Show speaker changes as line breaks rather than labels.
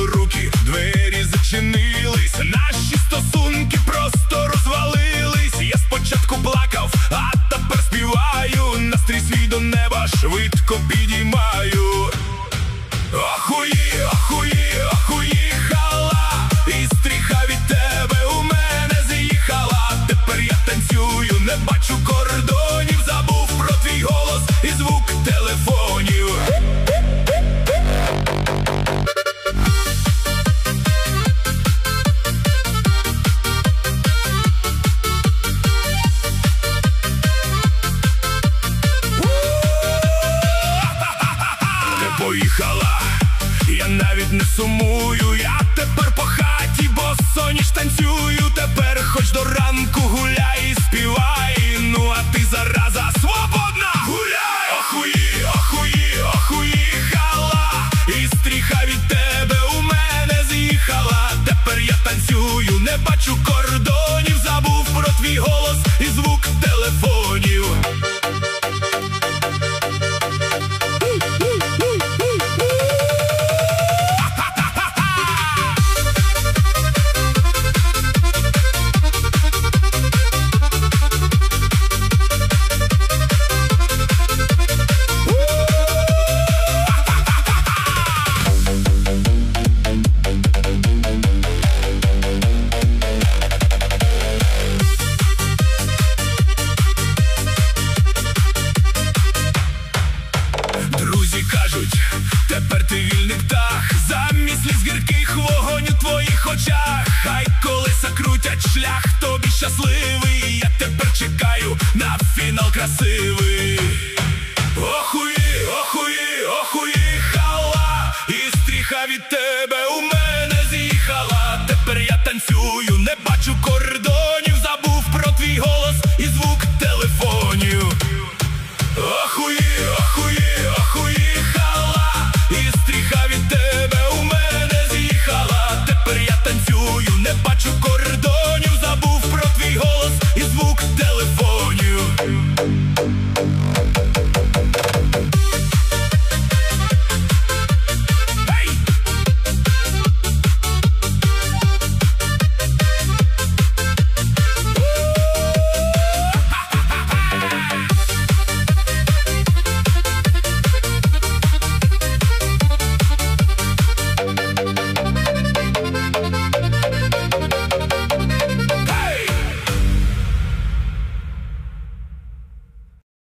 до руки, двері зачинились, наші стосунки просто розвалились. Я спочатку плакав, а тепер співаю, настрій свій до неба швидко підіймаю. Охуї, охуї, охуїхала, і стріха від тебе у мене з'їхала. Тепер я танцюю, не бачу кордонів, забув про твій голос і звук телефонів. Поїхала, я навіть не сумую, я тепер по хаті босоніж танцюю. Тепер хоч до ранку гуляй і співай, ну а ти, зараза, свободна, гуляй! Охуї, охуї, охуїхала, і стріха від тебе у мене з'їхала. Тепер я танцюю, не бачу кордонів, забув про твій голос і звук телефонів. Друзі кажуть, тепер ти вільний птах, замість сліз гірких вогонь у твоїх очах. Хай колеса крутять шлях тобі щасливий, я тепер чекаю на фінал красивий. Охуї, охуї, охуїхала, і стріха від тебе у мене з'їхала. Тепер я танцюю, не